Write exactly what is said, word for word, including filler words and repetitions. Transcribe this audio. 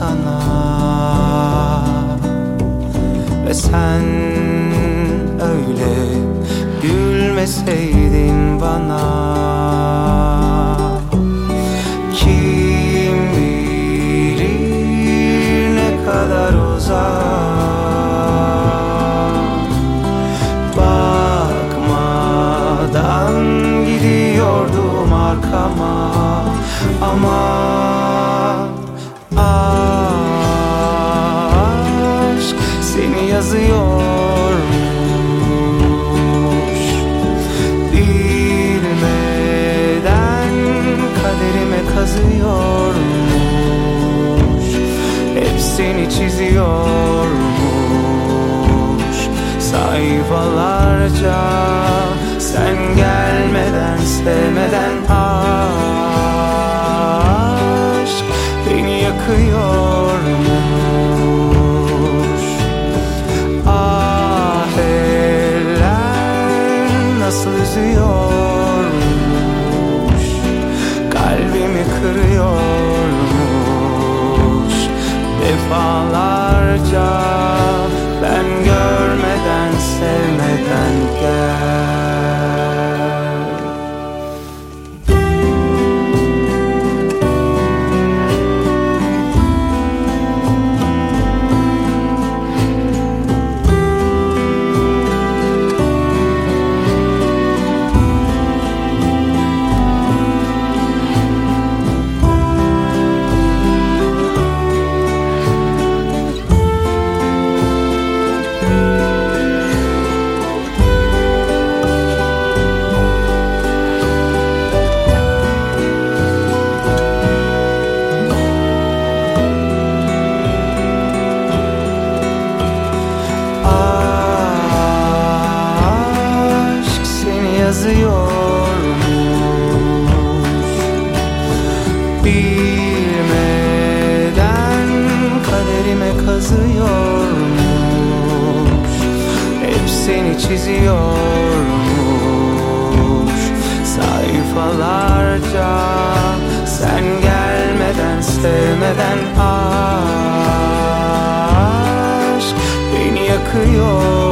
sana ve sen öyle gülmeseydin bana. Kim bilir ne kadar uzak, bakmadan gidiyordum arkama. Ama aşk seni yazıyormuş, bilmeden kaderime kazıyormuş, hep seni çiziyormuş sayfalarca. Sen gelmeden, sevmeden aşk beni yakıyormuş. Ah eller nasıl üzüyormuş, kalbimi kırıyormuş defalarca. Ben görmeden, sevmeden gel. Yazıyormuş, bilmeden kaderime kazıyormuş, hep seni çiziyormuş sayfalarca. Sen gelmeden, sevmeden aşk beni yakıyor.